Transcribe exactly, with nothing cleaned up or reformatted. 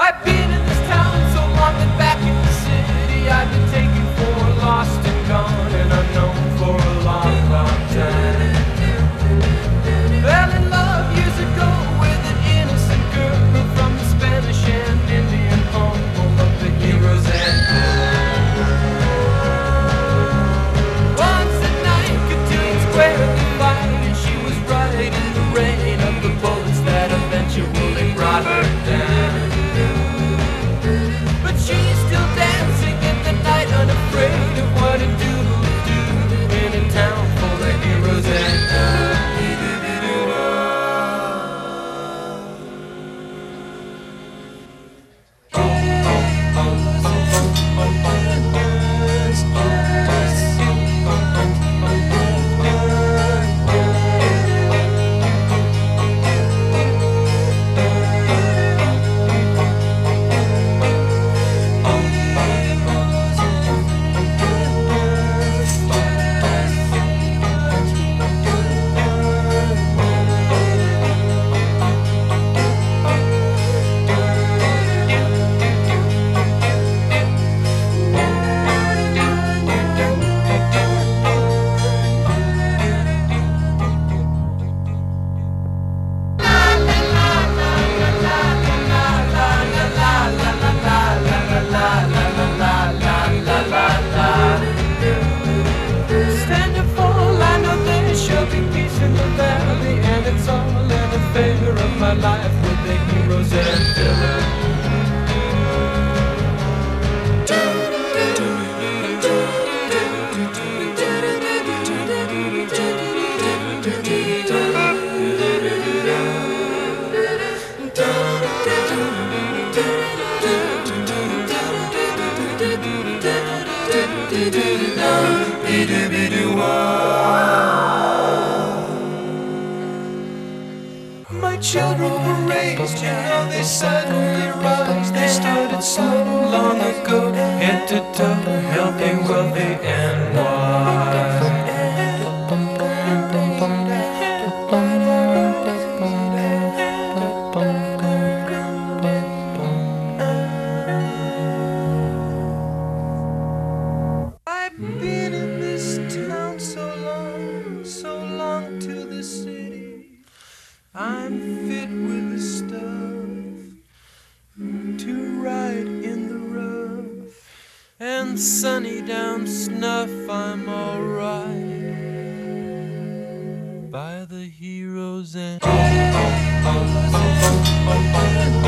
I've been in this town so long that back in the city I've been taken for lost and gone and unknown for a long, long time. Fell in love years ago with an innocent girl from the Spanish and Indian home, home of the heroes and once at night, Cotillion Square at the fight, and she was right in the rain of the bullets that eventually brought her down. But she's still dancing in the night, unafraid of what it do do in a town full of heroes and of my life with the heroes and villains. My children were raised, you know they suddenly rise. They started so long ago, head to toe, healthy, wealthy, and wise. I've been in this town so long, so long to the city. I'm fit with the stuff to ride in the rough, and sunny down snuff. I'm alright by the heroes and